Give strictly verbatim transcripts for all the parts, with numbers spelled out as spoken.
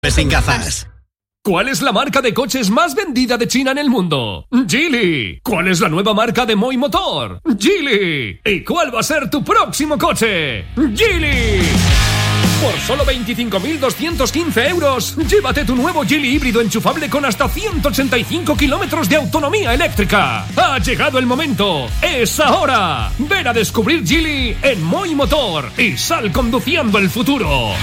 Sin gafas. ¿Cuál es la marca de coches más vendida de China en el mundo? Geely. ¿Cuál es la nueva marca de Moi Motor? Geely. ¿Y cuál va a ser tu próximo coche? Geely. Por solo veinticinco mil doscientos quince euros, llévate tu nuevo Geely híbrido enchufable con hasta ciento ochenta y cinco kilómetros de autonomía eléctrica. Ha llegado el momento. ¡Es ahora! Ven a descubrir Geely en Moi Motor y sal conduciendo el futuro.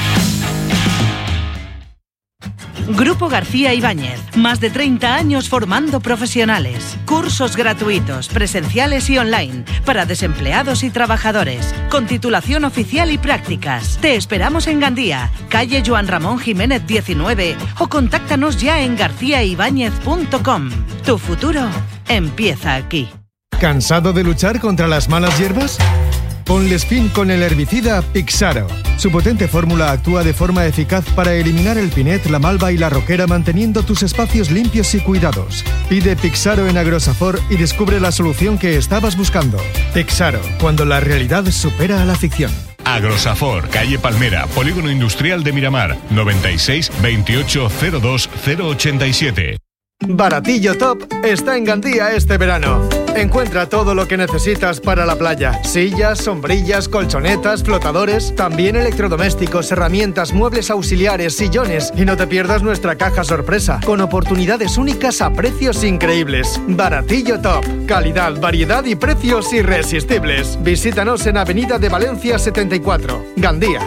Grupo García Ibáñez, más de treinta años formando profesionales. Cursos gratuitos, presenciales y online, para desempleados y trabajadores, con titulación oficial y prácticas. Te esperamos en Gandía, calle Joan Ramón Jiménez diecinueve, o contáctanos ya en garcía ibáñez punto com. Tu futuro empieza aquí. ¿Cansado de luchar contra las malas hierbas? Ponles fin con el herbicida Pixaro. Su potente fórmula actúa de forma eficaz para eliminar el pinet, la malva y la roquera, manteniendo tus espacios limpios y cuidados. Pide Pixaro en Agrosafor y descubre la solución que estabas buscando. Pixaro, cuando la realidad supera a la ficción. Agrosafor, calle Palmera, Polígono Industrial de Miramar, noventa y seis veintiocho cero dos cero ochenta y siete. Baratillo Top está en Gandía este verano. Encuentra todo lo que necesitas para la playa: sillas, sombrillas, colchonetas, flotadores, también electrodomésticos, herramientas, muebles auxiliares, sillones. Y no te pierdas nuestra caja sorpresa, con oportunidades únicas a precios increíbles. Baratillo Top, calidad, variedad y precios irresistibles. Visítanos en Avenida de Valencia setenta y cuatro, Gandía.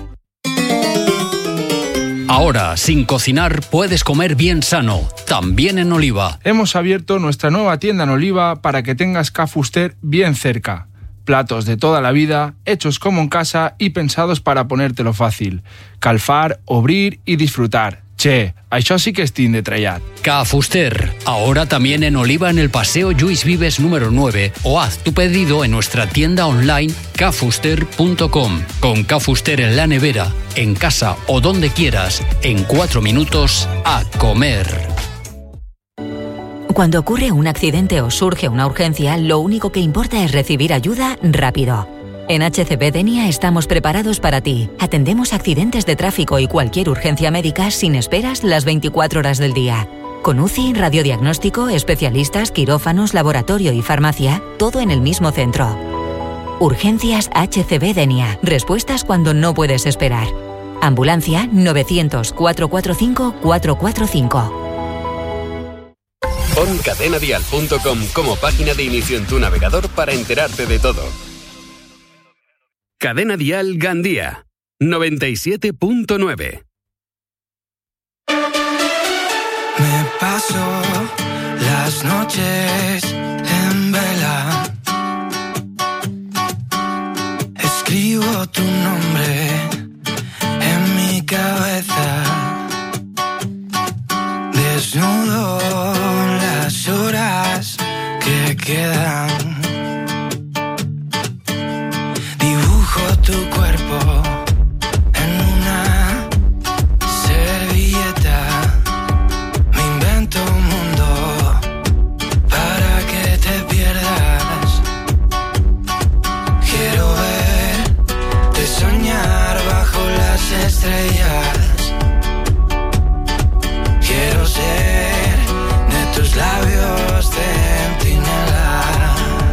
Ahora, sin cocinar, puedes comer bien sano, también en Oliva. Hemos abierto nuestra nueva tienda en Oliva para que tengas Ca Fuster bien cerca. Platos de toda la vida, hechos como en casa y pensados para ponértelo fácil. Calfar, obrir y disfrutar. Che, això sí que és tin de trellat. Ca Fuster, ahora también en Oliva en el Paseo Lluís Vives número nueve, o haz tu pedido en nuestra tienda online ca fuster punto com. Con Ca Fuster en la nevera, en casa o donde quieras, en cuatro minutos a comer. Cuando ocurre un accidente o surge una urgencia, lo único que importa es recibir ayuda rápido. En H C B Denia estamos preparados para ti. Atendemos accidentes de tráfico y cualquier urgencia médica sin esperas las veinticuatro horas del día. Con U C I, radiodiagnóstico, especialistas, quirófanos, laboratorio y farmacia, todo en el mismo centro. Urgencias H C B Denia. Respuestas cuando no puedes esperar. Ambulancia novecientos, cuatrocientos cuarenta y cinco, cuatrocientos cuarenta y cinco. Pon cadena dial punto com como página de inicio en tu navegador para enterarte de todo. Cadena Dial Gandía, noventa y siete punto nueve. Me paso las noches en vela. Escribo tu nombre en mi cabeza. Desnudo las horas que quedan. Tu cuerpo en una servilleta. Me invento un mundo para que te pierdas. Quiero verte soñar bajo las estrellas. Quiero ser de tus labios centinela.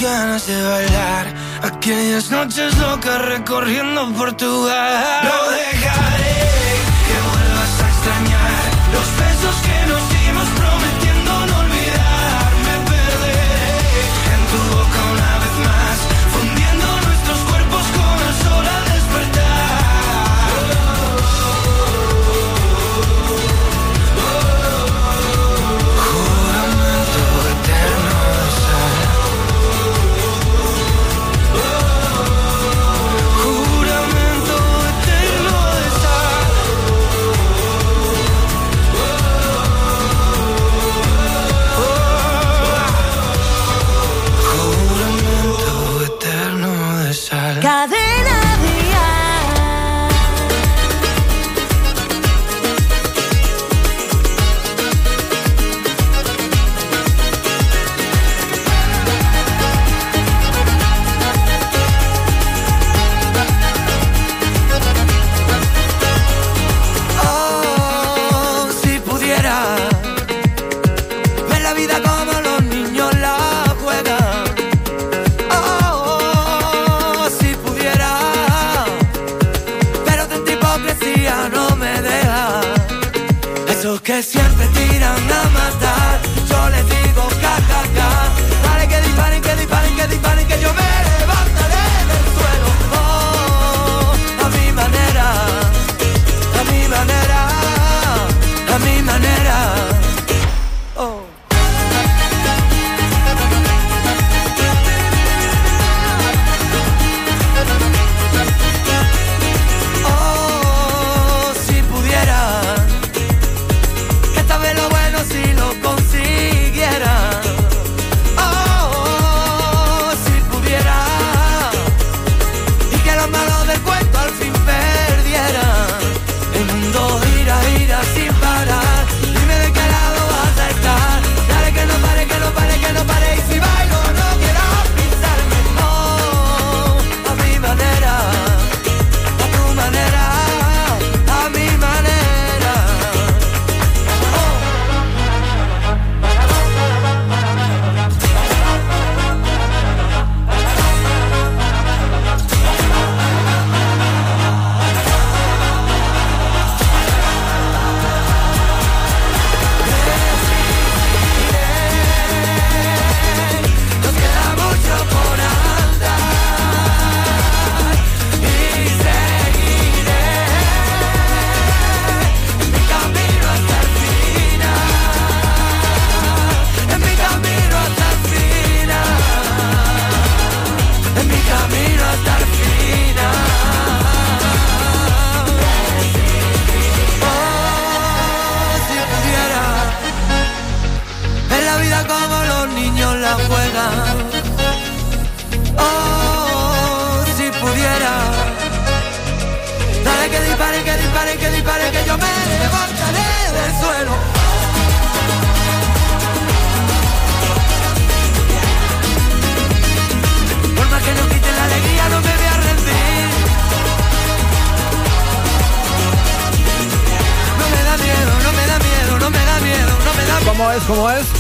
ganas de bailar aquellas noches locas recorriendo Portugal. No dejaré que vuelvas a extrañar los besos que nos dimos prometiendo no olvidar. Me perderé en tu boca una vez más, fundiendo nuestros cuerpos con el sol al despertar. Cadena Dial. Oh, si pudiera ver la vida como los niños la juegan. No me deja. Esos que siempre tiran a matar, yo les digo ca, ca, ca. Dale que disparen, que disparen, que disparen, que yo me levantaré del suelo. Oh, a mi manera, a mi manera, a mi manera. Oh. Si lo consiguiera, oh, oh, si pudiera, y que los malos del cuento al fin perdieran. El mundo gira, gira sin parar. Dime de qué lado vas a estar. Dale que no pare, que no pare, que no pare. Y si bailo no quieras pisarme. Oh, a mi manera, a tu manera, a mi manera. Como los niños la juegan. Oh, si pudiera. Dale que dispare, que dispare, que dispare, que yo me levantaré del suelo. Por más que nos quiten la alegría, no me voy a rendir. No me da miedo, no me da miedo, no me da miedo, no me da miedo. ¿Cómo es? ¿Cómo es?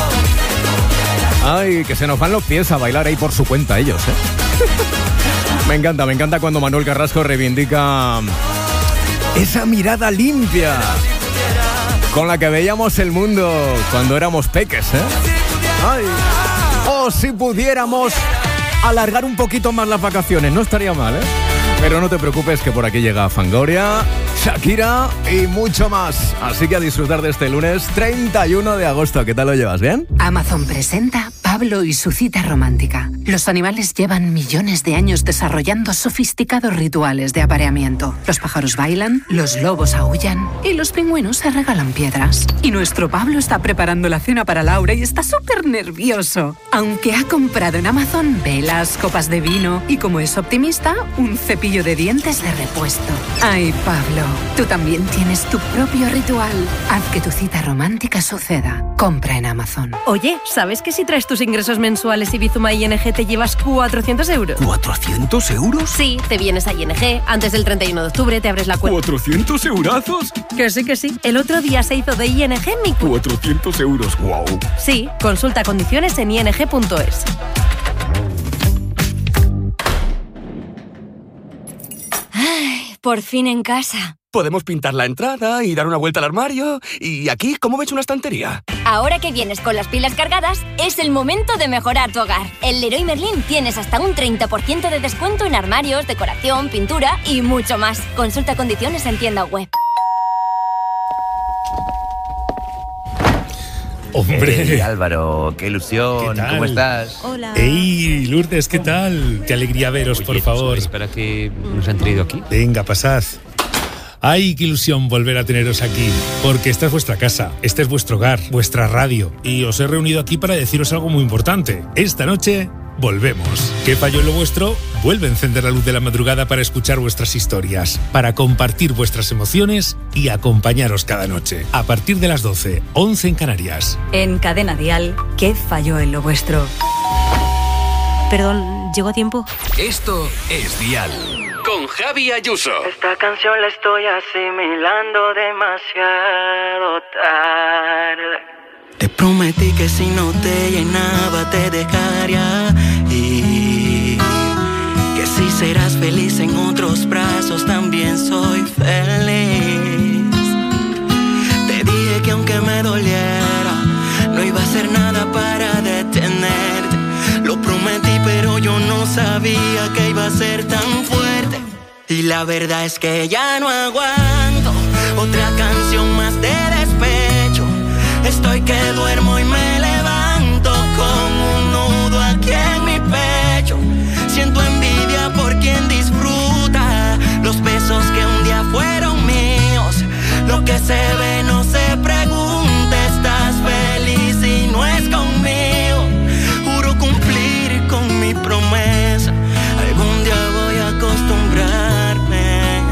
Ay, que se nos van los pies a bailar ahí por su cuenta ellos, ¿eh? Me encanta, me encanta cuando Manuel Carrasco reivindica esa mirada limpia con la que veíamos el mundo cuando éramos peques, ¿eh? Ay, oh, si pudiéramos alargar un poquito más las vacaciones, no estaría mal, ¿eh? Pero no te preocupes que por aquí llega Fangoria, Shakira y mucho más. Así que a disfrutar de este lunes treinta y uno de agosto. ¿Qué tal lo llevas? ¿Bien? Amazon presenta Pablo y su cita romántica. Los animales llevan millones de años desarrollando sofisticados rituales de apareamiento. Los pájaros bailan, los lobos aúllan y los pingüinos se regalan piedras. Y nuestro Pablo está preparando la cena para Laura y está súper nervioso. Aunque ha comprado en Amazon velas, copas de vino y, como es optimista, un cepillo de dientes de repuesto. Ay, Pablo, tú también tienes tu propio ritual. Haz que tu cita romántica suceda. Compra en Amazon. Oye, ¿sabes que si traes tus ingresos mensuales y Bizuma I N G te llevas cuatrocientos euros? ¿cuatrocientos euros? Sí, te vienes a I N G, antes del treinta y uno de octubre te abres la cuenta. ¿cuatrocientos eurazos? Que sí, que sí. El otro día se hizo de I N G mi... cuatrocientos euros, wow. Sí, consulta condiciones en i n g punto es. por fin en casa. Podemos pintar la entrada y dar una vuelta al armario. Y aquí, ¿cómo ves una estantería? Ahora que vienes con las pilas cargadas, es el momento de mejorar tu hogar. En Leroy Merlin tienes hasta un treinta por ciento de descuento en armarios, decoración, pintura y mucho más. Consulta condiciones en tienda web. Hombre. Hey, Álvaro, qué ilusión. ¿Qué tal? ¿Cómo estás? Hola. ¡Ey, Lourdes, qué tal! Qué alegría veros, Oye, por favor. Espera que nos han traído aquí. Venga, pasad. ¡Ay, qué ilusión volver a teneros aquí! Porque esta es vuestra casa, este es vuestro hogar, vuestra radio. Y os he reunido aquí para deciros algo muy importante. Esta noche volvemos. ¿Qué falló en lo vuestro? Vuelve a encender la luz de la madrugada para escuchar vuestras historias, para compartir vuestras emociones y acompañaros cada noche. A partir de las doce, once en Canarias. En Cadena Dial, ¿qué falló en lo vuestro? Perdón, ¿llego a tiempo? Esto es Dial. Con Javi Ayuso. Esta canción la estoy asimilando demasiado tarde. Te prometí que si no te llenaba te dejaría ir, que si serás feliz en otros brazos también soy feliz. Te dije que aunque me doliera no iba a hacer nada para detenerte. Lo prometí pero yo no sabía que iba a ser tan fuerte. Y la verdad es que ya no aguanto otra canción más de despecho. Estoy que duermo y me levanto con un nudo aquí en mi pecho. Siento envidia por quien disfruta los besos que un día fueron míos. Lo que se ve no se pregunta. Estás feliz y no es conmigo. Juro cumplir con mi promesa. Algún día voy a acostumbrarme.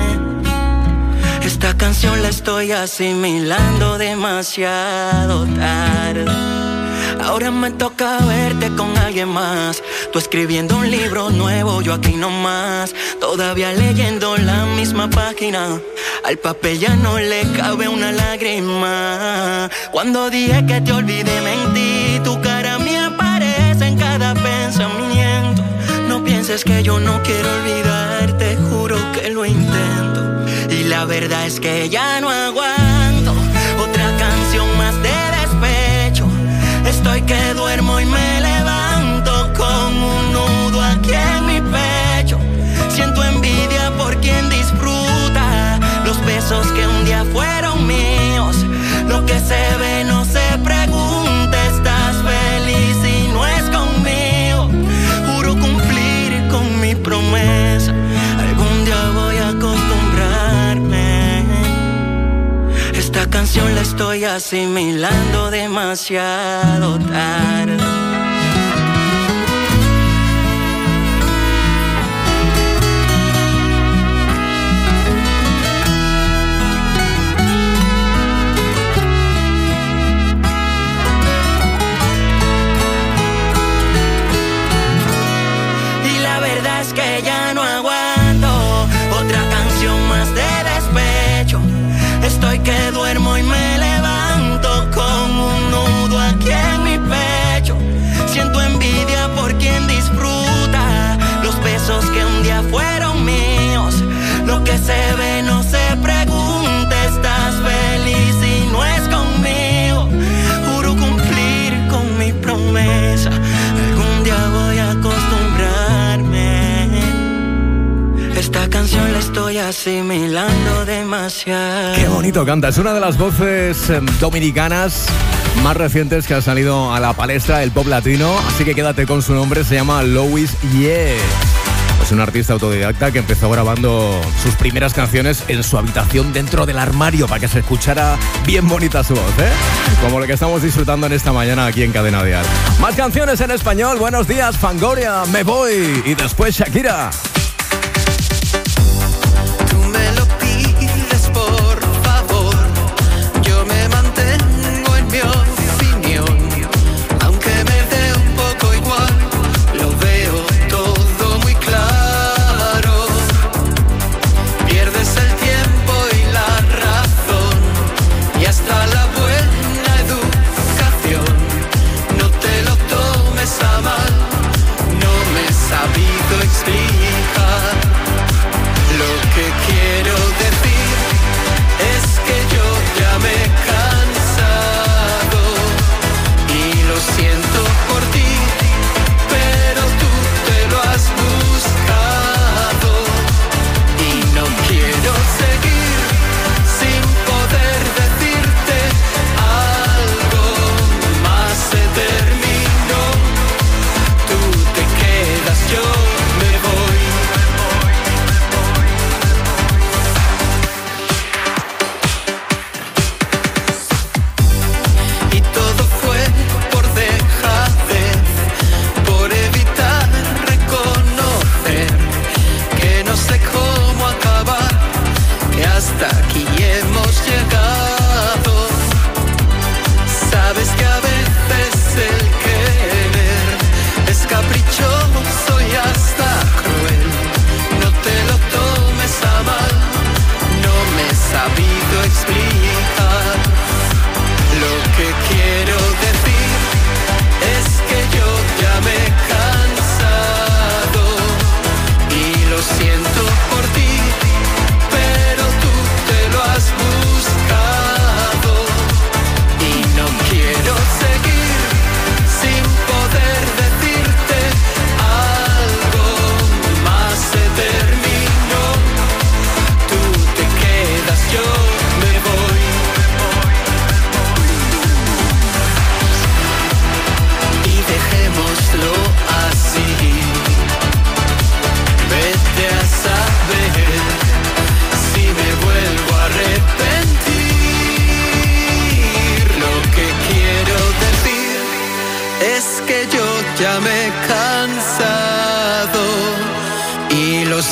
Esta canción la estoy asimilando demasiado tarde. Ahora me toca verte con alguien más. Tú escribiendo un libro nuevo, yo aquí nomás. Todavía leyendo la misma página. Al papel ya no le cabe una lágrima. Cuando dije que te olvidé mentí. Tu cara me aparece en cada pensamiento. No pienses que yo no quiero olvidarte. Juro que lo intento. Y la verdad es que ya no aguanto otra canción más de despecho. Estoy que duermo y me levanto con un nudo aquí en mi pecho. Siento envidia por quien disfruta los besos que un día fueron míos. Lo que se ve no se pregunta. Estás feliz y no es conmigo. Juro cumplir con mi promesa. Algún día voy a acostumbrarme. Esta canción la estoy asimilando demasiado tarde. Y la verdad es que ya no aguanto otra canción más de despecho. Estoy que duermo y me levanto con un nudo aquí en mi pecho. Siento envidia por quien disfruta los besos que un día fueron míos. Lo que se ve no se pregunta. Estás feliz y no es conmigo. Juro cumplir con mi promesa. Algún día voy a acostumbrarme. Esta canción la estoy asimilando demasiado. Qué bonito canta, es una de las voces eh, dominicanas más recientes que ha salido a la palestra del pop latino, así que quédate con su nombre, se llama Louis Yeah. Es un artista autodidacta que empezó grabando sus primeras canciones en su habitación dentro del armario para que se escuchara bien bonita su voz, ¿eh? Como lo que estamos disfrutando en esta mañana aquí en Cadena Dial. Más canciones en español, buenos días Fangoria, Me Voy y después Shakira. Sabido explicar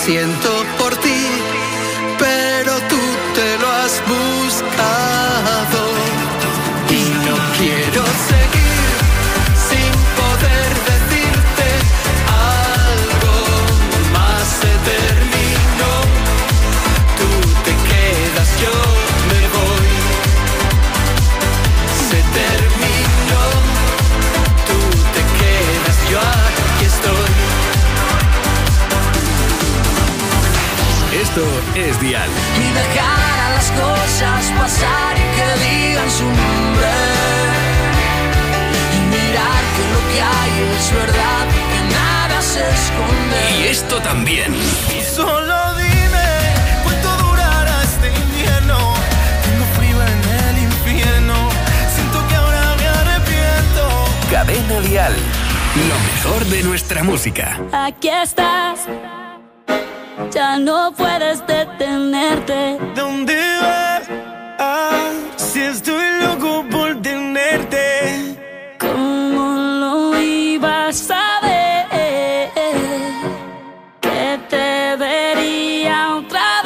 siento por ti, pero tú te lo has buscado y no quiero seguir sin poder decirte algo más. Se terminó, tú te quedas, yo me voy. Se terminó, tú te quedas, yo aquí estoy. Esto es Dial. Y dejar a las cosas pasar y que digan su nombre. Y mirar que lo que hay es verdad, que nada se esconde. Y esto también. Solo dime cuánto durará este invierno. Tengo frío en el infierno. Siento que ahora me arrepiento. Cadena Dial. Lo mejor de nuestra música. Aquí estás, ya no puedes detenerte. ¿Dónde vas? Ah, si estoy loco por tenerte. ¿Cómo lo ibas a ver? Que te vería otra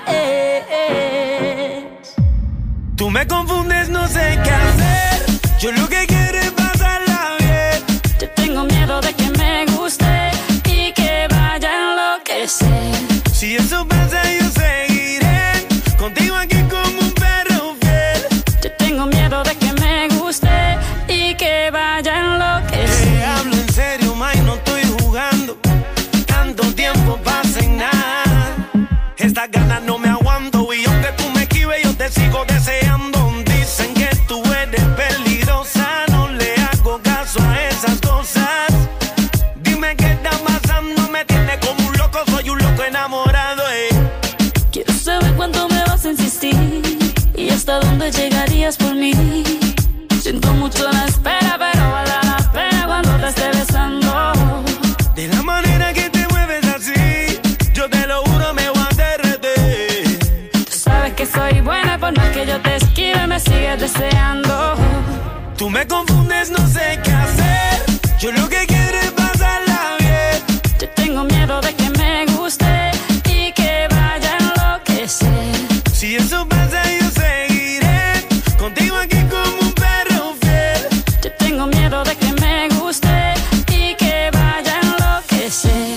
vez. Tú me confundes, no sé qué hacer. Yo lo que quiero es pasarla bien. Yo tengo miedo de que me guste y que vaya a enloquecer. Si eso pasa yo seguiré contigo aquí como un perro fiel. Yo tengo miedo de que me guste y que vaya a enloquecer. Te hablo en serio, May, no estoy jugando. Tanto tiempo pasa en nada. Estas ganas no me aguanto y aunque tú me esquives yo te sigo deseando. Dicen que tú eres peligrosa, no le hago caso a esas cosas. Dime qué está pasando, me tiene como un loco, soy un loco enamorado. Eh. Quiero saber cuánto me vas a insistir y hasta dónde llegarías por mí. Siento mucho la espera, pero vale la pena cuando te esté besando. De la manera que te mueves así, yo te lo juro me voy a derretir. Tú sabes que soy buena, por más que yo te esquive me sigues deseando. Tú me confundes, no sé qué hacer. Yo lo que quiero es pasarla bien. Yo tengo miedo de que me guste y que vaya a enloquecer. Si eso pasa yo seguiré contigo aquí como un perro fiel. Yo tengo miedo de que me guste y que vaya a enloquecer.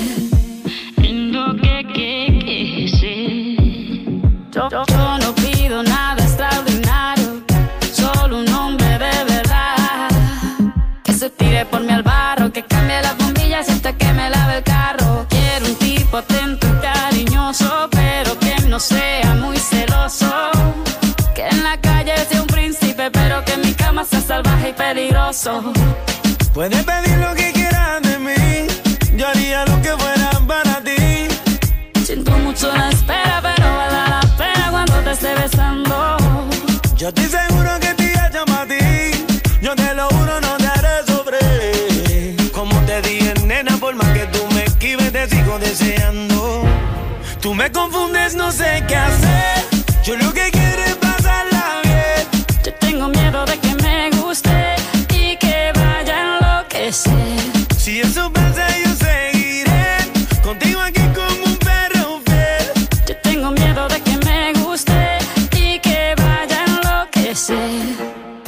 Enloquecer. Yo, yo, yo no pido nada extraordinario, solo un hombre de verdad que se tire por mí al barro, que cambie las bombillas hasta que me lave el carro. Quiero un tipo atento y cariñoso, pero que no sea muy celoso. Que en la calle sea un príncipe, pero que en mi cama sea salvaje y peligroso. Puedes pedir lo que quieras de mí, yo haría lo que fuera para ti. Siento mucho la espera, pero vale la pena cuando te esté besando. Yo estoy seguro que te llamo a ti, yo te lo juro no te haré sobre. Como te dije, nena, por más que tú me esquives te sigo deseando. Tú me confundes, no sé qué hacer. Yo lo que quiero es pasarla bien. Yo tengo miedo de que me guste y que vaya a enloquecer. Si eso pasa yo seguiré contigo aquí como un perro fiel. Yo tengo miedo de que me guste y que vaya a enloquecer.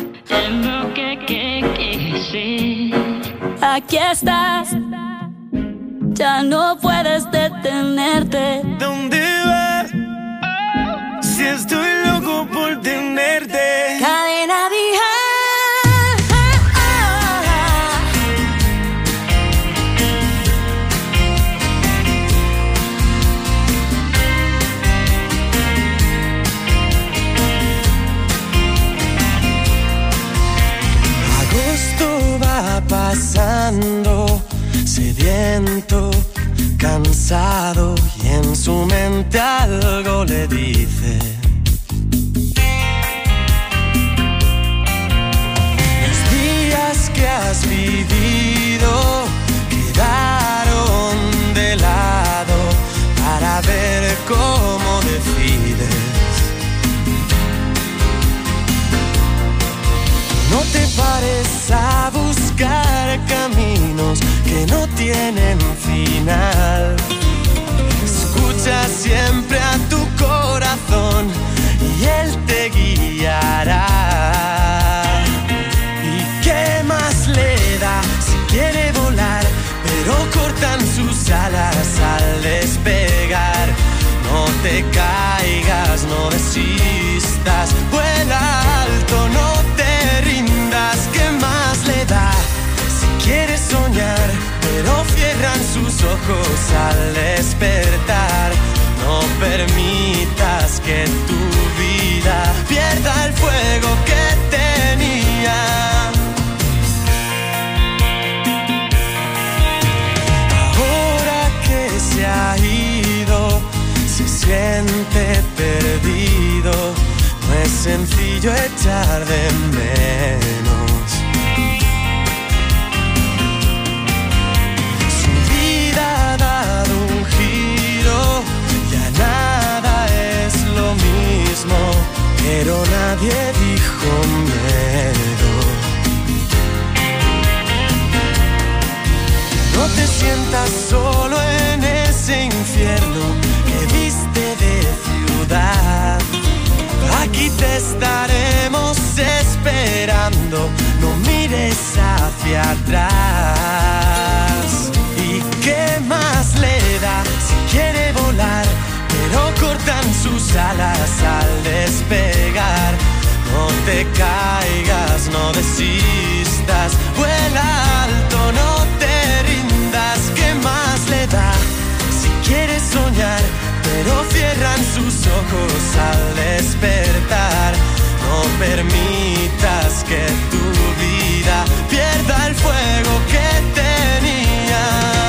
Enloquecer. Aquí estás, ya no puedes detenerte. ¿Dónde vas? Si estoy loco por tenerte. Cadena Dial. Agosto va pasando, sediento, cansado, y en su mente algo le dice. Los días que has vivido quedaron de lado para ver cómo decides. No te pares a buscar caminos que no tienen final. Escucha siempre a tu corazón y él te guiará. ¿Y qué más le da si quiere volar, pero cortan sus alas al despegar? No te caigas, no desistas, vuela alto, no te rindas. ¿Qué más le da si quieres soñar, pero cierran sus ojos al despertar? No permitas que tu vida pierda el fuego que tenía. Ahora que se ha ido, se siente perdido. No es sencillo echar de menos. Su vida ha dado un giro, ya nada es lo mismo, pero nadie dijo miedo. No te sientas solo en ese infierno que viste de ciudad. Aquí te estaremos esperando, no mires hacia atrás. ¿Y qué más le da si quiere volar, pero cortan sus alas al despegar? No te caigas, no desistas, vuela alto, no te rindas. ¿Qué más le da si quieres soñar, pero cierran sus ojos al despertar? No permitas que tu vida pierda el fuego que tenía.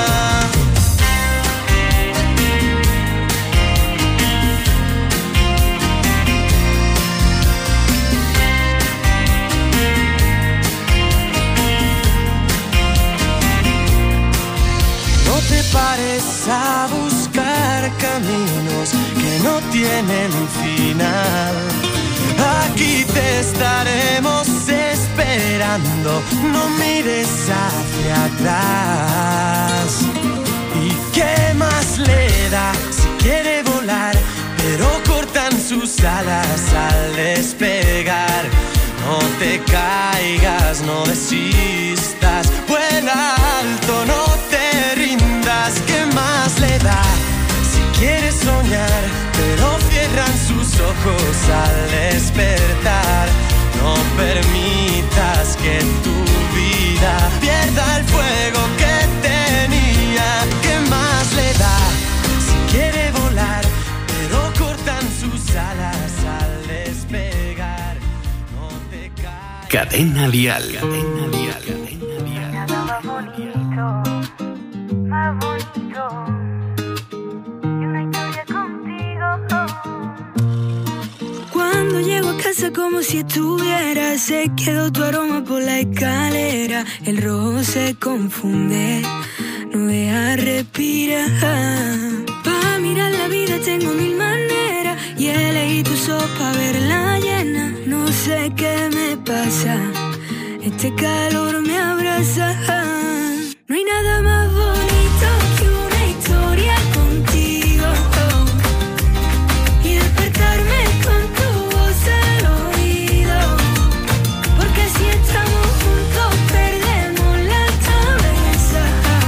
No te pares a buscar caminos que no tienen final. Aquí te estaremos esperando, no mires hacia atrás. ¿Y qué más le da si quiere volar, pero cortan sus alas al despegar? No te caigas, no desistas, vuela alto, no te rindas. ¿Qué más le da si quieres soñar, pero cierran sus ojos al despertar? No permitas que tu vida pierda el fuego que tenía. ¿Qué más le da si quiere volar, pero cortan sus alas al despegar? No te caigas. Cadena Dial. Cadena Dial. Nada más bonito, más bonito. Cuando llego a casa como si estuviera, se quedó tu aroma por la escalera. El rojo se confunde, no deja respirar. Pa' mirar la vida tengo mil maneras y elegí tu sopa verla llena. No sé qué me pasa, este calor me abraza. No hay nada más bonito que una historia contigo, y despertarme con tu voz al oído, porque si estamos juntos perdemos la cabeza.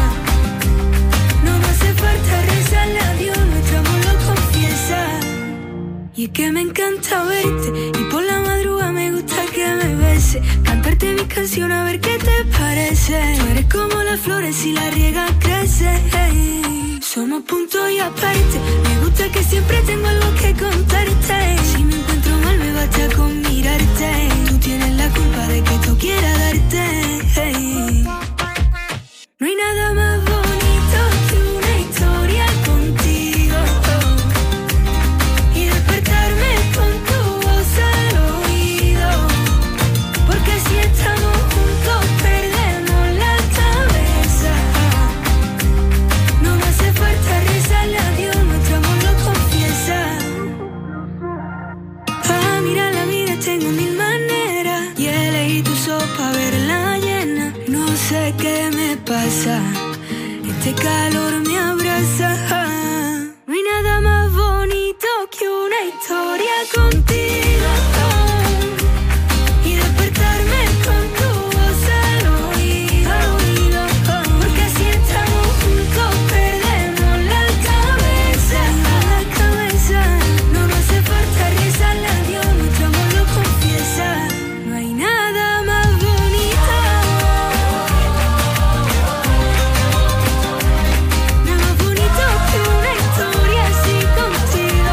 No me hace falta rezarle a Dios, nuestro amor lo confiesa. Y es que me encanta verte y por la madrugada me gusta que me beses, cantarte mis canciones a ver qué te parece. Tú eres como las flores, si la riegas crece. Somos punto y aparte, me gusta que siempre tengo algo que contarte. Si me encuentro mal me basta con mirarte, tú tienes la culpa de que tú quieras darte. No hay nada más bonito que una historia contigo, y despertarme con tu voz al oído, porque si estamos juntos perdemos la cabeza. No me hace falta rezarle a Dios, nuestro amor lo confiesa. Ah, mira la vida tengo mil maneras y elegí tu sopa verla llena. No sé qué me pasa, este calor me abraza. No hay nada más contigo y despertarme con tu voz al oído, al oído. Porque si estamos juntos perdemos la cabeza, la cabeza. No nos hace falta rezarle a Dios, nuestro amor lo confiesa. No hay nada más bonito, nada más bonito que una historia así contigo.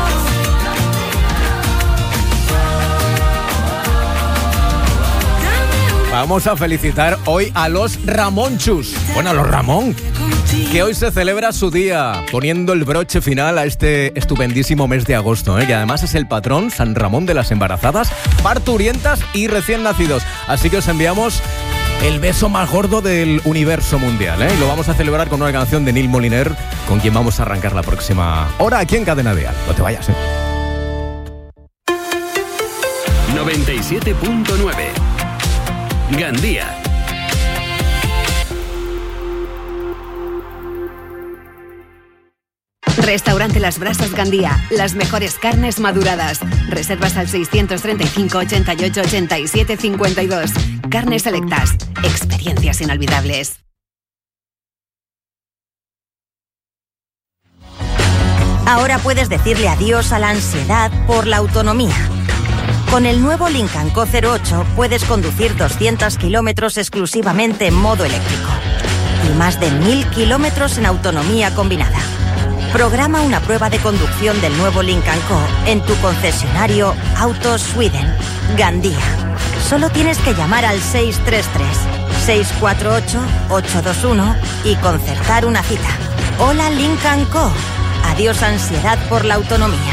Vamos a felicitar hoy a los Ramonchus. Bueno, a los Ramón, que hoy se celebra su día, poniendo el broche final a este estupendísimo mes de agosto, ¿eh? Que además es el patrón San Ramón de las embarazadas, parturientas y recién nacidos. Así que os enviamos el beso más gordo del universo mundial, ¿eh? Y lo vamos a celebrar con una canción de Neil Moliner, con quien vamos a arrancar la próxima hora aquí en Cadena Dial. No te vayas, ¿eh? noventa y siete punto nueve Gandía. Restaurante Las Brasas Gandía. Las mejores carnes maduradas. Reservas al seiscientos treinta y cinco, ochenta y ocho, ochenta y siete, cincuenta y dos. Carnes selectas. Experiencias inolvidables. Ahora puedes decirle adiós a la ansiedad por la autonomía. Con el nuevo Lincoln Co cero ocho puedes conducir doscientos kilómetros exclusivamente en modo eléctrico y más de mil kilómetros en autonomía combinada. Programa una prueba de conducción del nuevo Lincoln Co en tu concesionario Autos Sweden, Gandía. Solo tienes que llamar al seis tres tres, seis cuatro ocho, ocho dos uno y concertar una cita. Hola Lincoln Co. Adiós ansiedad por la autonomía.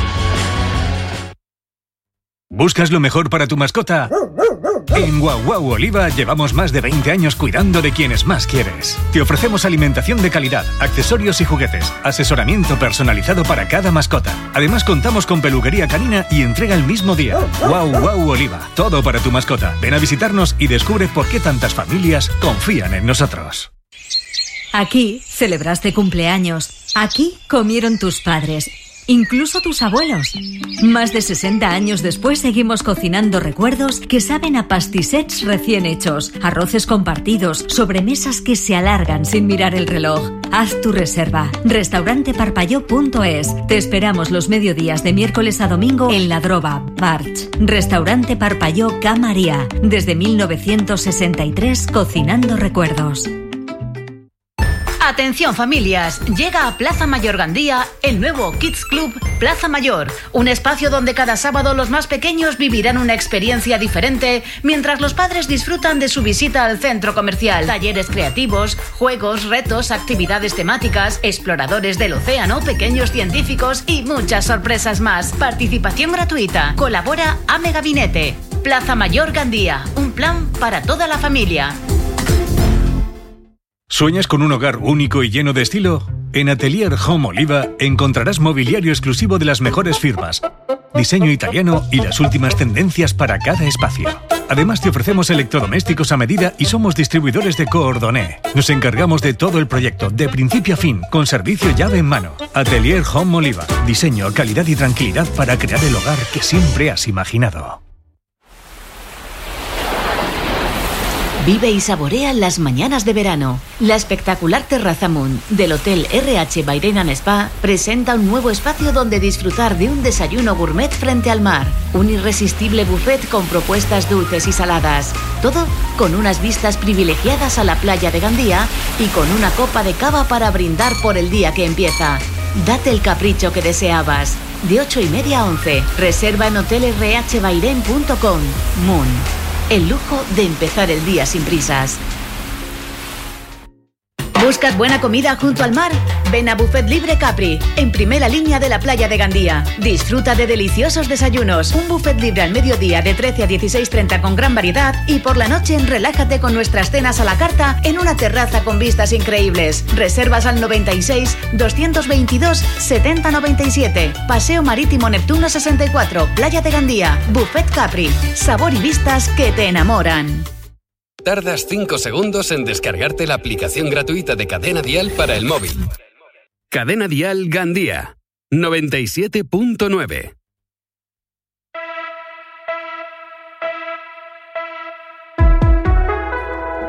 ¿Buscas lo mejor para tu mascota? En Guau Guau Oliva llevamos más de veinte años cuidando de quienes más quieres. Te ofrecemos alimentación de calidad, accesorios y juguetes, asesoramiento personalizado para cada mascota. Además contamos con peluquería canina y entrega el mismo día. Guau Guau Oliva, todo para tu mascota. Ven a visitarnos y descubre por qué tantas familias confían en nosotros. Aquí celebraste cumpleaños. Aquí comieron tus padres. Incluso tus abuelos. Más de sesenta años después seguimos cocinando recuerdos que saben a pastissets recién hechos, arroces compartidos, sobremesas que se alargan sin mirar el reloj. Haz tu reserva. restaurante parpalló punto es. Te esperamos los mediodías de miércoles a domingo en La Droga, Barch. Restaurante Parpalló Ca María. Desde mil novecientos sesenta y tres cocinando recuerdos. Atención familias, llega a Plaza Mayor Gandía el nuevo Kids Club Plaza Mayor, un espacio donde cada sábado los más pequeños vivirán una experiencia diferente mientras los padres disfrutan de su visita al centro comercial. Talleres creativos, juegos, retos, actividades temáticas, exploradores del océano, pequeños científicos y muchas sorpresas más. Participación gratuita. Colabora Ame Gabinete. Plaza Mayor Gandía, un plan para toda la familia. ¿Sueñas con un hogar único y lleno de estilo? En Atelier Home Oliva encontrarás mobiliario exclusivo de las mejores firmas, diseño italiano y las últimas tendencias para cada espacio. Además te ofrecemos electrodomésticos a medida y somos distribuidores de Coordonné. Nos encargamos de todo el proyecto, de principio a fin, con servicio llave en mano. Atelier Home Oliva. Diseño, calidad y tranquilidad para crear el hogar que siempre has imaginado. Vive y saborea las mañanas de verano. La espectacular Terraza Moon del Hotel R H Bairén and Spa presenta un nuevo espacio donde disfrutar de un desayuno gourmet frente al mar. Un irresistible buffet con propuestas dulces y saladas. Todo con unas vistas privilegiadas a la playa de Gandía y con una copa de cava para brindar por el día que empieza. Date el capricho que deseabas. De ocho y media a once. Reserva en hotel r h bairén punto com. Moon. El lujo de empezar el día sin prisas. ¿Buscas buena comida junto al mar? Ven a Buffet Libre Capri, en primera línea de la playa de Gandía. Disfruta de deliciosos desayunos, un buffet libre al mediodía de trece a dieciséis treinta con gran variedad y por la noche relájate con nuestras cenas a la carta en una terraza con vistas increíbles. Reservas al noventa y seis, doscientos veintidós, setenta noventa y siete. Paseo Marítimo Neptuno sesenta y cuatro, Playa de Gandía. Buffet Capri, sabor y vistas que te enamoran. Tardas cinco segundos en descargarte la aplicación gratuita de Cadena Dial para el móvil. Cadena Dial Gandía, noventa y siete punto nueve.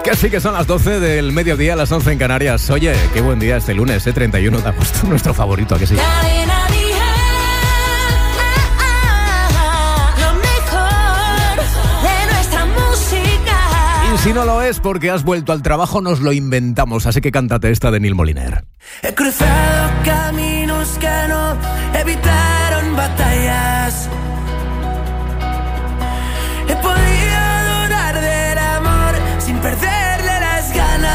Que sí que son las doce del mediodía, las once en Canarias. Oye, qué buen día este lunes, ¿eh? treinta y uno de agosto, nuestro favorito, ¿a que sí? Cadena Dial, lo mejor de nuestra música. Y si no lo es porque has vuelto al trabajo, nos lo inventamos. Así que cántate esta de Neil Moliner. He cruzado caminos que no evitaron batallas. He podido dudar del amor sin perderle las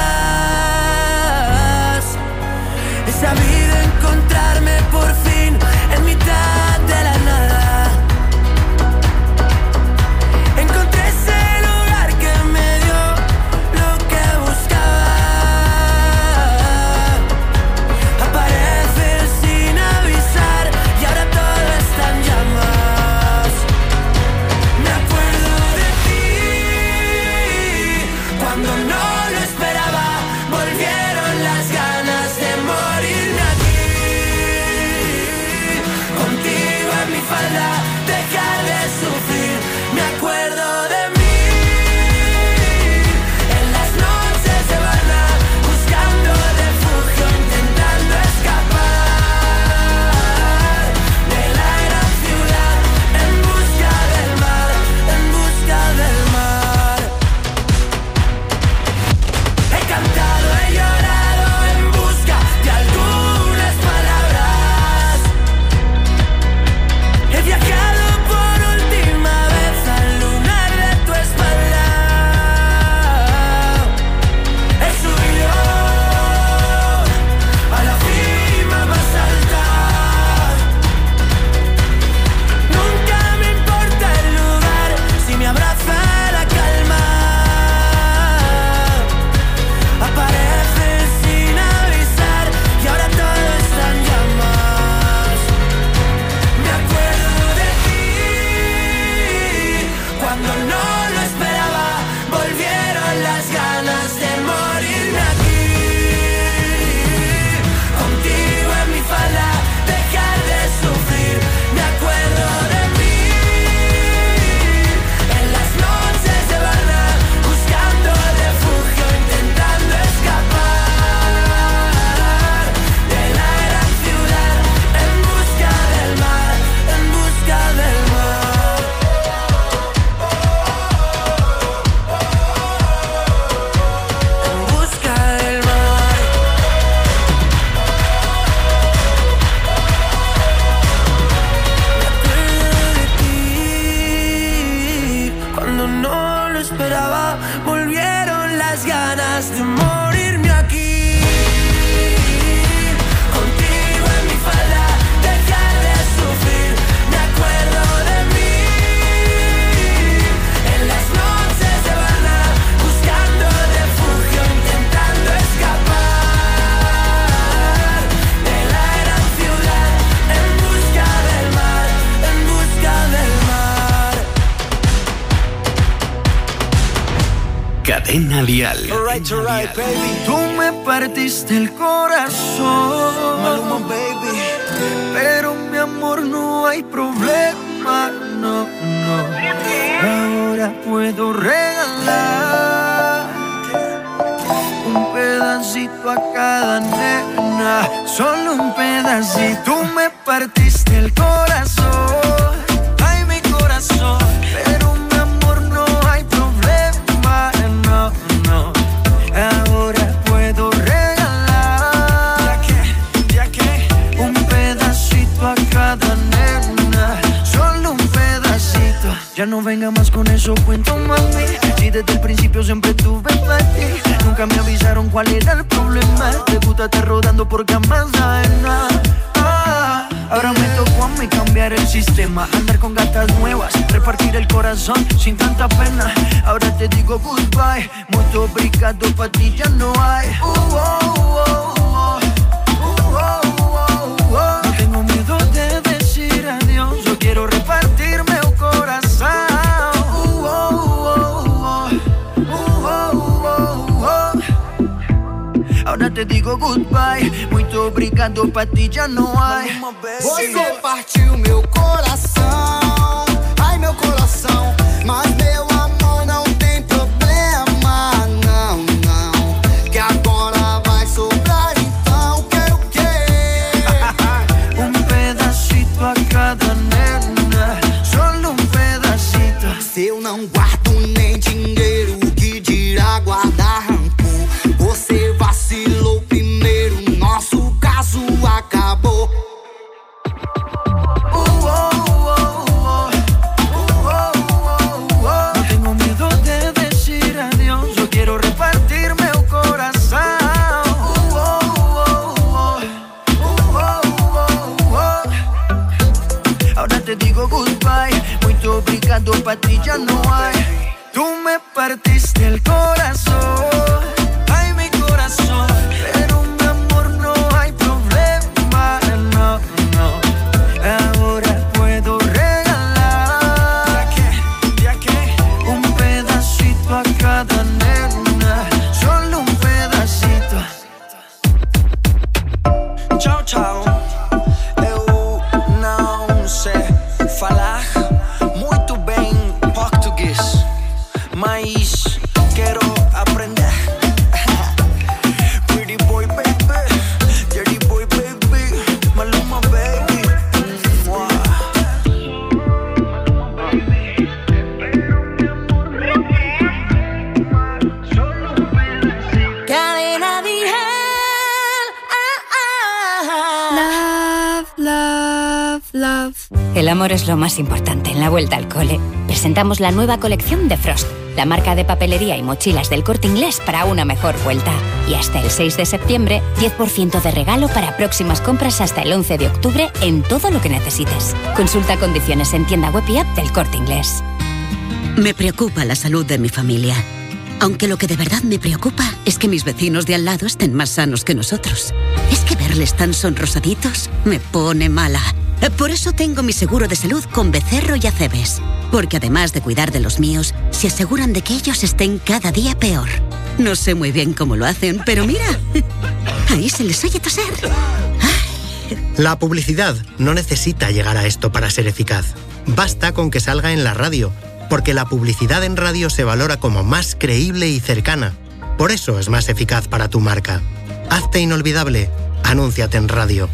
ganas. He sabido encontrarme por fin en mitad de la nada. Encontré ese lugar que me dio lo que buscaba. Apareces sin avisar y ahora todo está en llamas. Me acuerdo de ti cuando no lo esperaba. Volvieron las ganas de morirme aquí. Contigo en mi falda, dejar de sufrir. Me acuerdo de mí en las noches de Habana, buscando refugio, intentando escapar de la gran ciudad, en busca del mar, en busca del mar. He cantado, he llorado en busca de algunas palabras. He viajado por última vez al lunar de tu espalda. He subido a la cima más alta. Nunca me importa el lugar si me abraza la calma. Apareces sin avisar y ahora todo está en llamas. Me acuerdo de ti cuando no lo esperaba. Volvieron las ganas de morirme aquí. Contigo en mi falda, dejar de sufrir. Me acuerdo de mí en las noches de Habana, buscando refugio, intentando escapar de la gran ciudad, en busca del mar, en busca del mar. En busca del mar. Me acuerdo de ti cuando no lo esperaba. Volvieron las ganas de morirme aquí. Contigo en mi falda, dejar de sufrir. Me acuerdo de mí en las noches de Habana, buscando refugio, intentando escapar de la gran ciudad, en busca del mar, en busca del mar. Cadena Dial. Alright, alright, baby. Tú me partiste el corazón, Maluma, baby. Pero mi amor, no hay problema, no, no. Ahora puedo regalar un pedacito a cada nena, solo un pedacito. Tú me partiste el corazón, ay, mi corazón. Pero mi amor, no hay problema, no, no. Ahora puedo regalar, ya que, ya que, un pedacito a cada nena, solo un pedacito. Ya no venga más con eso, cuento, mami. Si desde el principio siempre tuve para ti, nunca me avisaron cuál era el problema. Te gusta estar rodando por camas ajenas. Ah, ahora me tocó a mí cambiar el sistema, andar con gatas nuevas, repartir el corazón sin tanta pena. Ahora te digo goodbye, mucho obrigado, pa' ti ya no hay. Uh, oh, oh, oh. Uh, oh, oh, oh. No tengo miedo de decir adiós, yo quiero repartirme el corazón. Uh, oh, oh, oh. Uh, oh, oh, oh. Ahora te digo goodbye, muito obrigado, pa' ti já não há. Você partiu meu coração, ai meu coração, mas meu amor não tem problema, não, el corazón. Ay, mi corazón. Pero mi amor, no hay problema, no, no. Ahora puedo regalar un pedacito a cada nena, solo un pedacito. Tchau, tchau. Eu não sei falar muito bem português, mas quero aprender. Pretty boy, baby, dirty boy, baby, Maluma, baby. Cadena Dial. Love, love, love. El amor es lo más importante en la vuelta al cole. Presentamos la nueva colección de Frost, la marca de papelería y mochilas del Corte Inglés para una mejor vuelta. Y hasta el seis de septiembre, diez por ciento de regalo para próximas compras hasta el once de octubre en todo lo que necesites. Consulta condiciones en tienda web y app del Corte Inglés. Me preocupa la salud de mi familia. Aunque lo que de verdad me preocupa es que mis vecinos de al lado estén más sanos que nosotros. Es que verles tan sonrosaditos me pone mala. Por eso tengo mi seguro de salud con Becerro y Acebes. Porque además de cuidar de los míos, se aseguran de que ellos estén cada día peor. No sé muy bien cómo lo hacen, pero mira, ahí se les oye toser. La publicidad no necesita llegar a esto para ser eficaz. Basta con que salga en la radio, porque la publicidad en radio se valora como más creíble y cercana. Por eso es más eficaz para tu marca. Hazte inolvidable. Anúnciate en radio.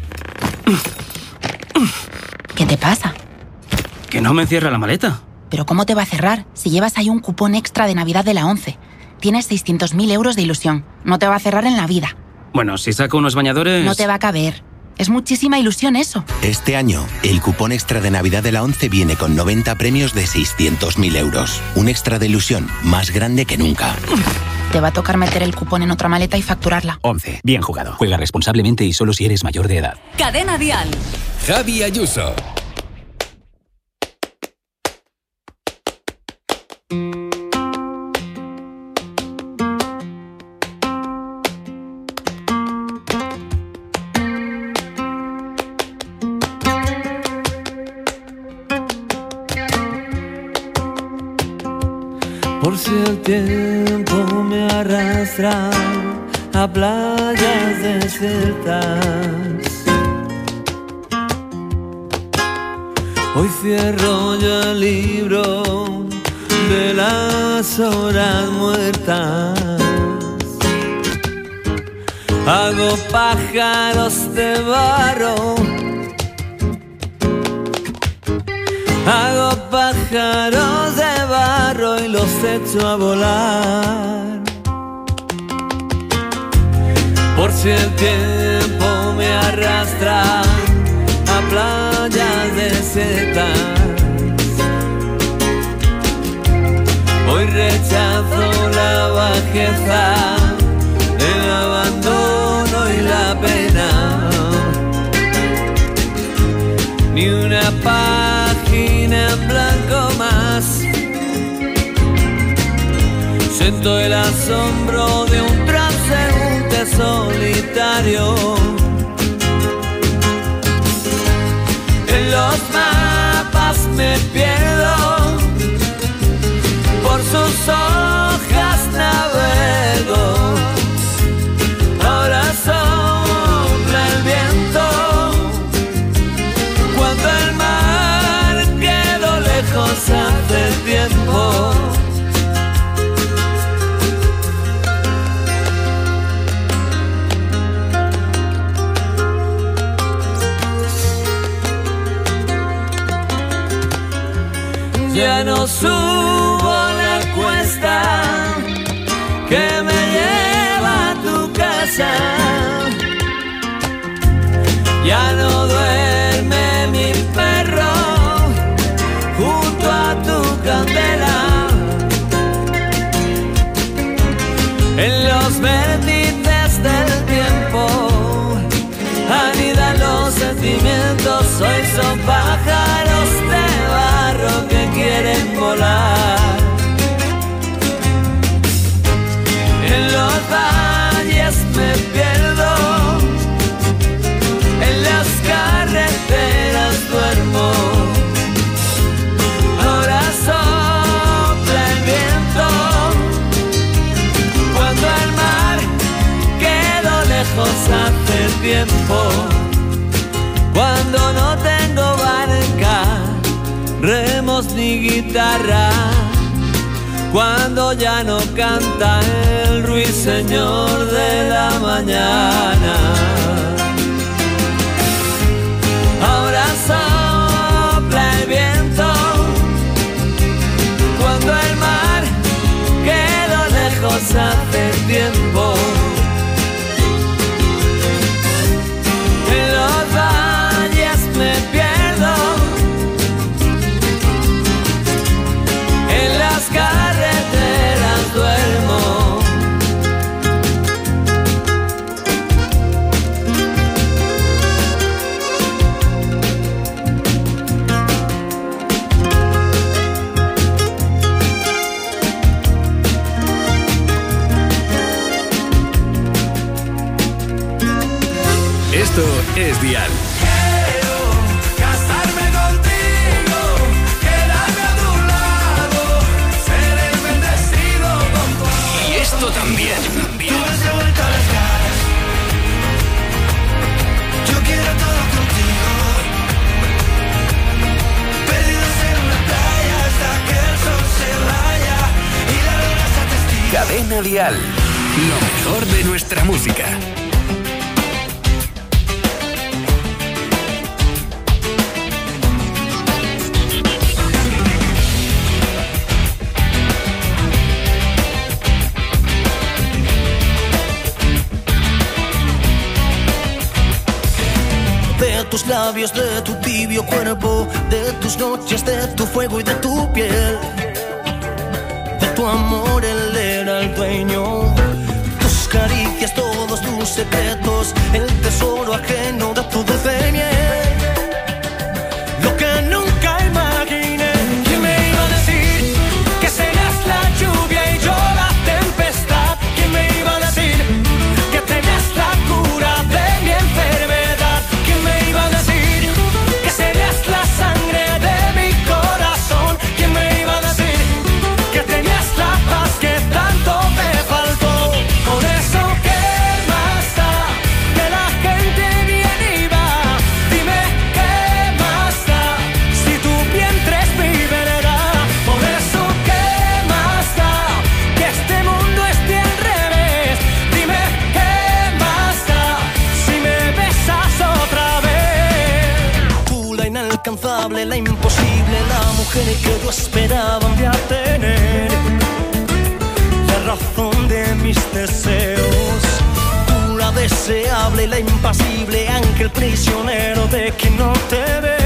¿Qué te pasa? Que no me cierra la maleta. ¿Pero cómo te va a cerrar si llevas ahí un cupón extra de Navidad de la ONCE? Tienes seiscientos mil euros de ilusión. No te va a cerrar en la vida. Bueno, si saco unos bañadores... No te va a caber. Es muchísima ilusión eso. Este año, el cupón extra de Navidad de la ONCE viene con noventa premios de seiscientos mil euros. Un extra de ilusión más grande que nunca. Te va a tocar meter el cupón en otra maleta y facturarla. ONCE. Bien jugado. Juega responsablemente y solo si eres mayor de edad. Cadena Dial. Javi Ayuso. Por si el tiempo me arrastra a playas desiertas, hoy cierro yo el libro de las horas muertas. Hago pájaros de barro, hago pájaros de barro y los echo a volar. Por si el tiempo me arrastra a playas desiertas, hoy rechazo la bajeza, el abandono y la pena. Ni una página en blanco más. Siento el asombro de un transeúnte solitario. En los mapas me pierdo, por sus hojas navego. Ahora sopla el viento, cuando el mar quedó lejos hace tiempo. Ya no subo la cuesta que me lleva a tu casa. Ya no duerme mi perro junto a tu candela. En los vértices del tiempo anidan los sentimientos. Hoy son pájaros de barro que quieren volar. guitarra cuando ya no canta el ruiseñor de la mañana. Ahora sopla el viento cuando el mar quedó lejos hace tiempo. En los valles me pierdo, en las carreteras duermo. Esto es Dial. Quiero casarme contigo, quedarme a tu lado, ser el bendecido con tu amor. Y esto también. Tú ves de vuelta las caras, yo quiero todo contigo, perdidos en una playa hasta que el sol se vaya y la luna se testigo. Cadena Dial. Lo mejor de nuestra música. De tus labios, de tu tibio cuerpo, de tus noches, de tu fuego y de tu piel. De tu amor él era el dueño. Tus caricias, todos tus secretos, el tesoro ajeno de tu dulce miel. Lo que nunca imaginé. ¿Quién me iba a decir que serías la lluvia y yo la tempestad? ¿Quién me iba a decir que tenías la cura de mi enfermedad? ¿Quién me iba a decir que serías la sangre de mi corazón? ¿Quién me iba a decir que tenías la paz que tanto me faltó? Por eso, ¿qué más da que la gente viene y va? Dime, ¿qué más da si tu vientre es mi veredad? Por eso, ¿qué más da que este mundo esté al revés? Dime, ¿qué más da si me besas otra vez? Tú, la inalcanzable, la imposible, la mujer que yo esperaba un día tener, la razón de mis deseos. Tú, la deseable, la impasible, ángel prisionero de quien no te ve,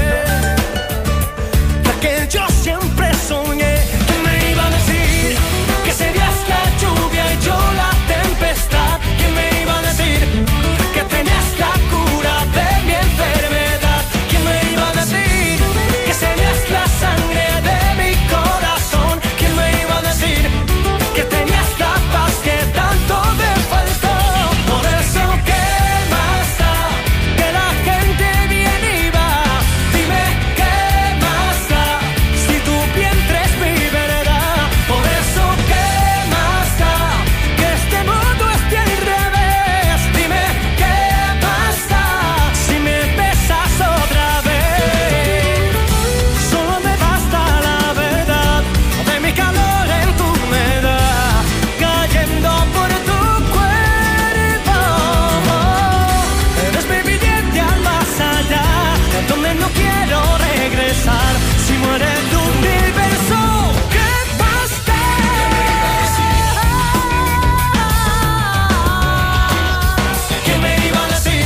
la que yo siempre soñé. ¿Quién me iba a decir que serías la lluvia y yo la tempestad? ¿Quién me iba a decir que tenías la cura de mi enfermedad? ¿Quién me iba a decir que serías la sangre de mi corazón? ¿Quién me iba a decir que tenías la paz que tanto me faltó? Por eso, ¿qué más da que la gente viene y va? Dime, ¿qué más da si tu vientre es mi veredad? Por eso, ¿qué más da que este mundo esté al revés? Dime, ¿qué más da si me besas otra vez? Solo me basta la verdad de mi calor en tu humedad, cayendo por tu cuerpo. Eres mi viviente al más allá, donde no quiero regresar. Si muere el universo, ¿qué más da? ¿Quién me iba a decir?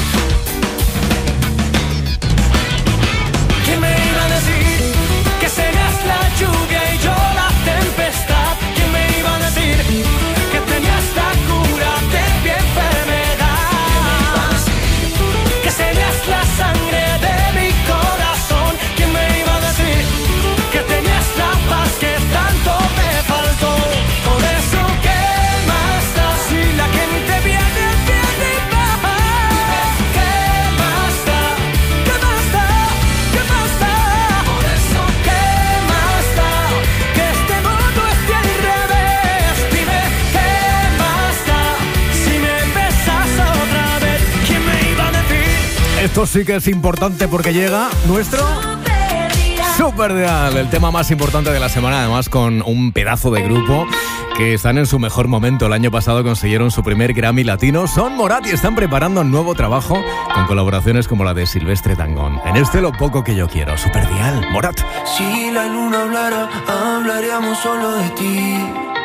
¿Quién me iba a decir que serías la lluvia y yo la tempestad? ¿Quién me iba a decir que tenías la cura de mi enfermedad? Que serías la sangre de mi corazón. ¿Quién me iba a decir que tenías la paz que tanto me faltó? Por eso, ¿qué más da si la gente viene, viene y va? ¿Qué más da? ¿Qué más da? ¿Qué más da? Por eso, ¿qué más da que este mundo esté al revés? Dime, ¿qué más da si me besas otra vez? ¿Quién me iba a decir? Esto sí que es importante porque llega nuestro Superdial, el tema más importante de la semana, además con un pedazo de grupo que están en su mejor momento. El año pasado consiguieron su primer Grammy Latino. Son Morat y están preparando un nuevo trabajo con colaboraciones como la de Silvestre Dangond. En este Lo Poco Que Yo Quiero, Superdial, Morat. Si la luna hablara, hablaríamos solo de ti.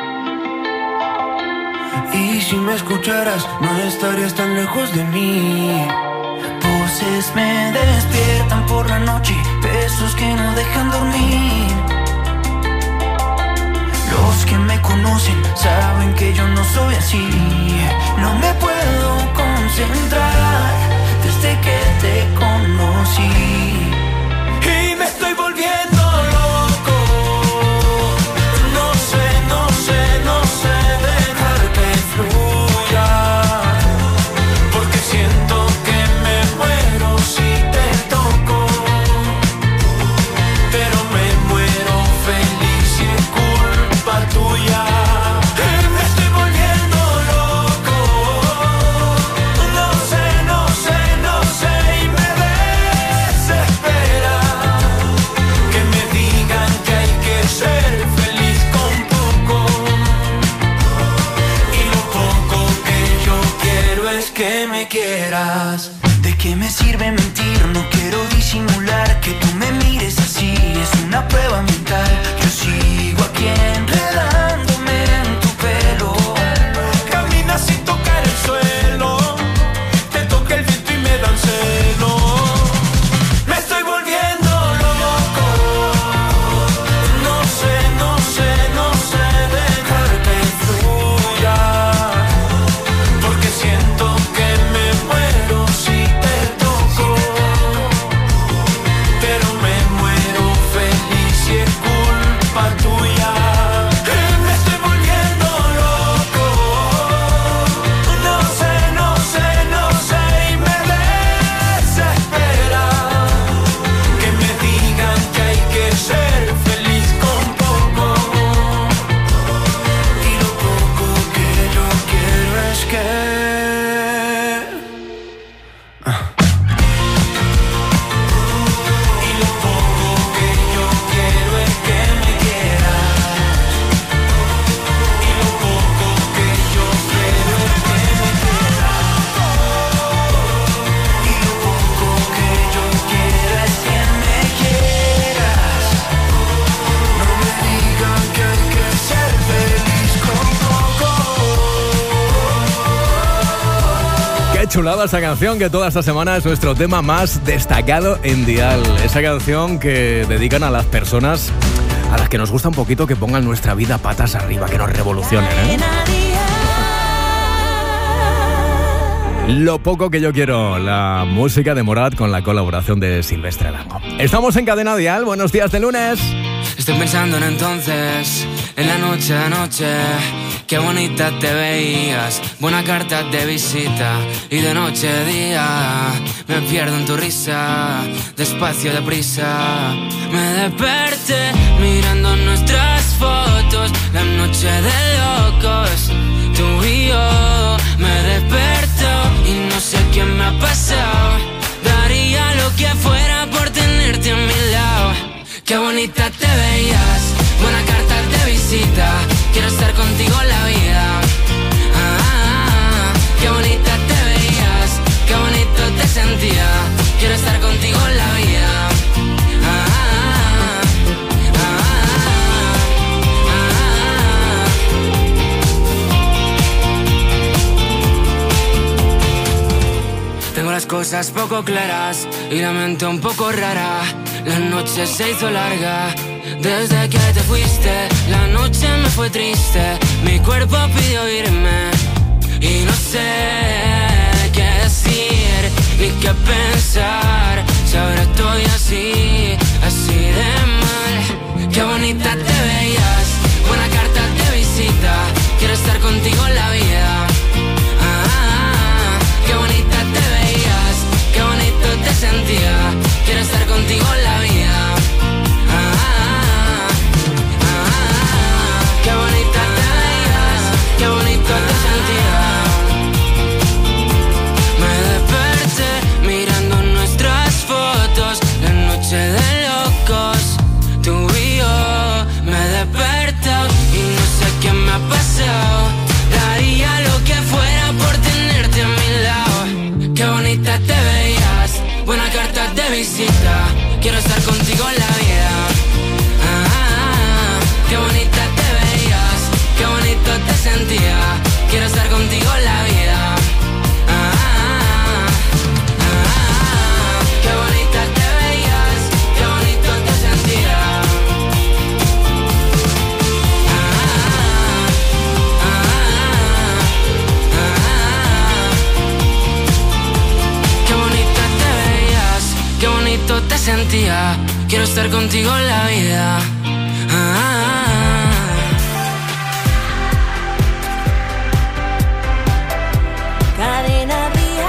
Y si me escucharas, no estarías tan lejos de mí. Voces me despiertan por la noche, besos que no dejan dormir. Los que me conocen saben que yo no soy así. No me puedo concentrar desde que te conocí. Y me estoy volviendo loco. No sé, no sé, no sé dejar que fluya, porque siento que me muero si te toco. Pero me muero feliz y es culpa tuya. Me estoy volviendo loco. No sé, no sé, no sé, y me desespera que me digan que hay que ser feliz con poco. Y lo poco que yo quiero es que me quieras. ¿De qué me sirve mentir? No quiero disimular que tú me mires así. Es una prueba mental. Yo sigo aquí enredándome en tu pelo. Camina sin tocar el suelo. Te toca el viento y me dan celo. Me estoy volviendo loco. No sé, no sé, no sé dejar que fluya, porque siento que me muero si te toco. Pero me muero feliz y es culpa tuya. Me estoy volviendo loco. No sé, no sé, no sé, y me desespera que me digan que hay que ser feliz con poco. Y lo poco que yo quiero es que Y lo poco que yo quiero es que me quieras. Y lo poco que yo quiero es que me quieras. Y lo poco que yo quiero es que me quieras. No me digan que hay que ser feliz con poco. Qué chulada esa canción, que toda esta semana es nuestro tema más destacado en Dial. Esa canción que dedican a las personas a las que nos gusta un poquito que pongan nuestra vida patas arriba, que nos revolucionen, ¿eh? Lo Poco Que Yo Quiero, la música de Morat con la colaboración de Silvestre Dangond. Estamos en Cadena Dial, buenos días de lunes. Estoy pensando en entonces, en la noche de anoche. Qué bonita te veías, buena carta de visita. Y de noche a día me pierdo en tu risa, despacio, deprisa. Me desperté mirando nuestras fotos, la noche de locos, tú y yo. Me desperto y no sé qué me ha pasado. Daría lo que fuera por tenerte a mi lado. Qué bonita te veías, buena carta de visita. Quiero estar contigo la vida. Ah, ah, ah. Qué bonita te veías, qué bonito te sentía. Quiero estar contigo la vida. Ah, ah, ah, ah, ah. Tengo las cosas poco claras y la mente un poco rara. La noche se hizo larga desde que te fuiste. La noche me fue triste, mi cuerpo pidió irme y no sé qué decir ni qué pensar. Si ahora estoy así, así de mal. Qué bonita te veías, buena carta de visita. Quiero estar contigo en la vida. Ah, ah, ah. Qué bonita te veías, qué bonito te sentía. Quiero estar contigo en la vida. Ah, ah, ah, ah, ah. Qué bonita te veías, qué bonito te sentía. Me desperté mirando nuestras fotos, la noche de locos, visita. Quiero estar contigo en la vida. Ah, ah, ah. Qué bonita te veías, qué bonito te sentía. Quiero estar contigo en la vida. Ah, ah, ah, ah. Qué bonita te veías, qué bonito te sentía. Qué bonito te sentía. Quiero estar contigo en la vida. Ah, Cadena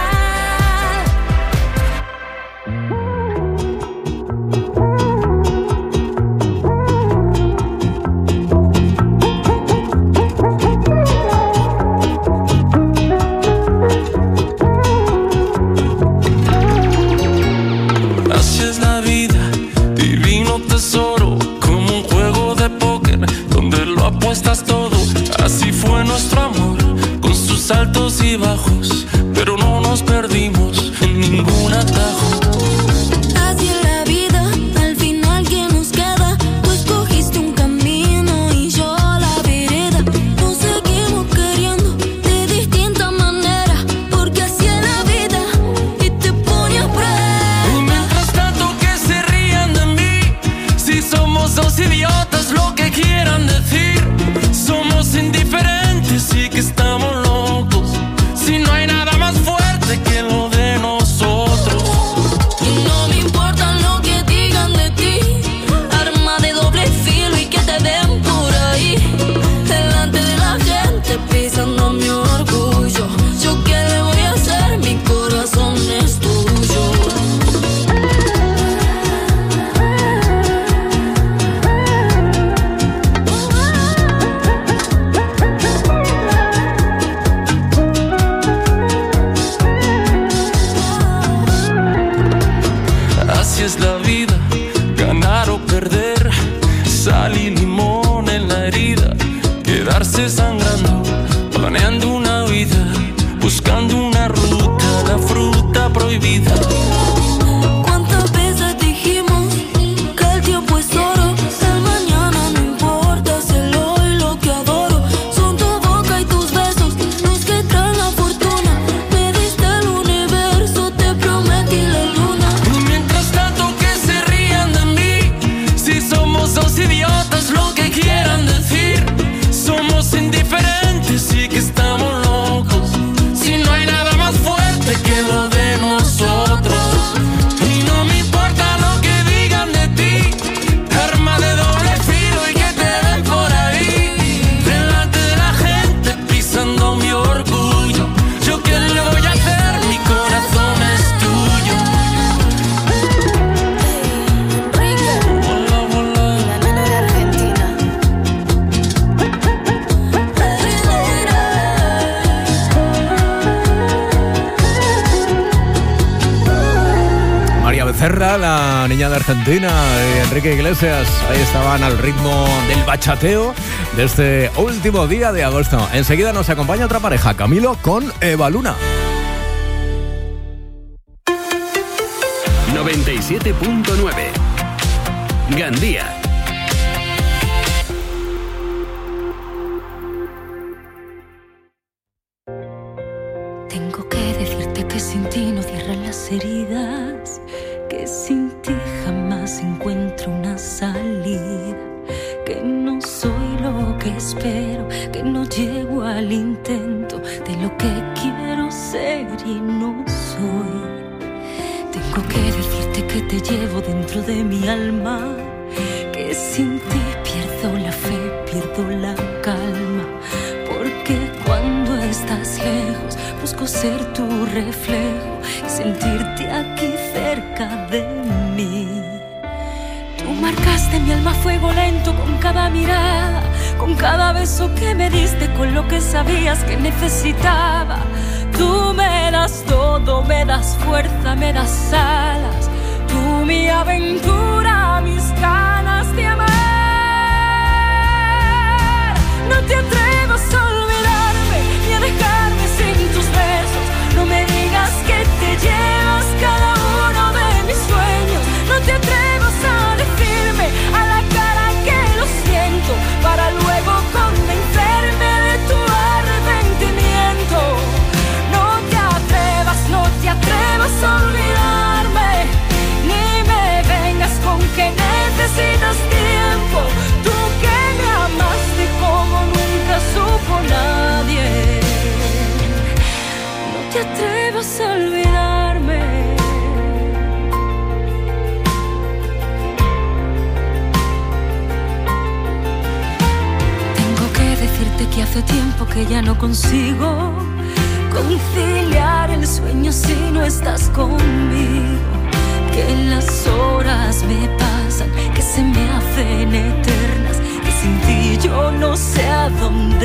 Así es la vida, divino tesoro, como un juego de póker donde lo apuestas todo. Así fue nuestro amor, con sus altos y bajos, pero no nos perdimos en ningún atajo. Así es la vida, al final ¿qué nos queda? Tú escogiste un camino y yo la vereda. Nos seguimos queriendo de distinta manera, porque así es la vida y te pone a prueba. Y mientras tanto que se rían de mí, si somos dos idiotas, lo que quieran decir. Somos indiferentes y que estamos locos, si no hay nada más fuerte que lo de nosotros. Y no me importa lo que digan de ti, arma de doble filo y que te den por ahí, delante de la gente pisando mi orgullo. Yo qué le voy a hacer, mi corazón es tuyo. Así es la vida, ganar o perder, sal y limón en la herida, quedarse sangrando, planeando una vida, buscando una ruta, la fruta prohibida. ¿Cuántas veces dijimos que el tiempo es oro? El mañana no importa, es el hoy lo que adoro. Son tu boca y tus besos los que traen la fortuna. Me diste el universo, te prometí la luna. Y mientras tanto que se rían de mí, si somos dos idiotas, lo que quieran decir. Somos indiferentes y que estamos locos, si no hay nada más fuerte que lo de nosotros. Y no me importa lo que digan de ti, arma de doble filo y que te den por ahí, delante de la gente pisando mi orgullo. Yo qué le voy a hacer, mi corazón es tuyo. Hola, hola. La nena de Argentina. María Becerra, la niña de Argentina, y Enrique Iglesias. Ahí estaban al ritmo del bachateo de este último día de agosto. Enseguida nos acompaña otra pareja, Camilo con Eva Luna. noventa y siete punto nueve Gandía. Tengo que decirte que sin ti no cierran las heridas, que sin ti jamás encuentro una salida, que no soy lo que espero, que no llego al intento de lo que quiero ser y no soy. Tengo que decirte que te llevo dentro de mi alma, que sin ti pierdo la fe, pierdo la calma, porque cuando estás lejos busco ser tu reflejo y sentirte aquí cerca de mí. Tú marcaste mi alma a fuego lento con cada mirada, con cada beso que me diste, con lo que sabías que necesitaba. Tú me das todo, me das fuerza, me das alas. Tú mi aventura, mis ganas de amar. No te atrevas a olvidarme ni a dejarme sin tus besos. No me digas que te llevas cada uno de mis sueños. te atrevas a olvidarme. Tengo que decirte que hace tiempo que ya no consigo conciliar el sueño si no estás conmigo. Que las horas me pasan, que se me hacen eternas, que sin ti yo no sé a dónde